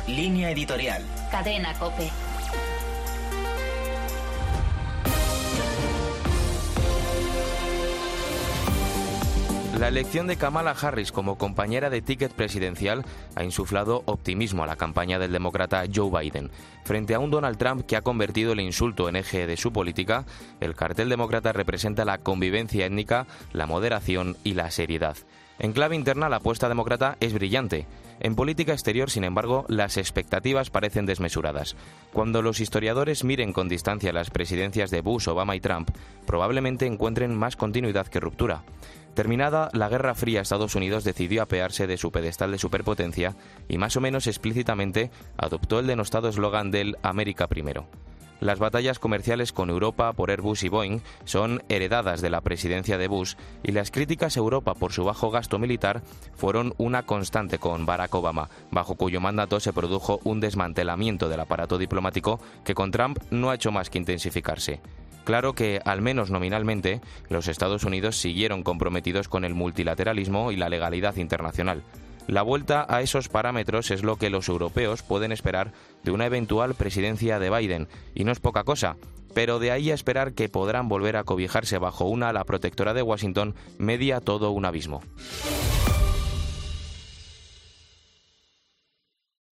Línea editorial. Cadena COPE. La elección de Kamala Harris como compañera de ticket presidencial ha insuflado optimismo a la campaña del demócrata Joe Biden. Frente a un Donald Trump que ha convertido el insulto en eje de su política, el cartel demócrata representa la convivencia étnica, la moderación y la seriedad. En clave interna, la apuesta demócrata es brillante. En política exterior, sin embargo, las expectativas parecen desmesuradas. Cuando los historiadores miren con distancia las presidencias de Bush, Obama y Trump, probablemente encuentren más continuidad que ruptura. Terminada la Guerra Fría, Estados Unidos decidió apearse de su pedestal de superpotencia y más o menos explícitamente adoptó el denostado eslogan del América Primero. Las batallas comerciales con Europa por Airbus y Boeing son heredadas de la presidencia de Bush y las críticas a Europa por su bajo gasto militar fueron una constante con Barack Obama, bajo cuyo mandato se produjo un desmantelamiento del aparato diplomático que con Trump no ha hecho más que intensificarse. Claro que, al menos nominalmente, los Estados Unidos siguieron comprometidos con el multilateralismo y la legalidad internacional. La vuelta a esos parámetros es lo que los europeos pueden esperar de una eventual presidencia de Biden, y no es poca cosa, pero de ahí a esperar que podrán volver a cobijarse bajo una ala protectora de Washington media todo un abismo.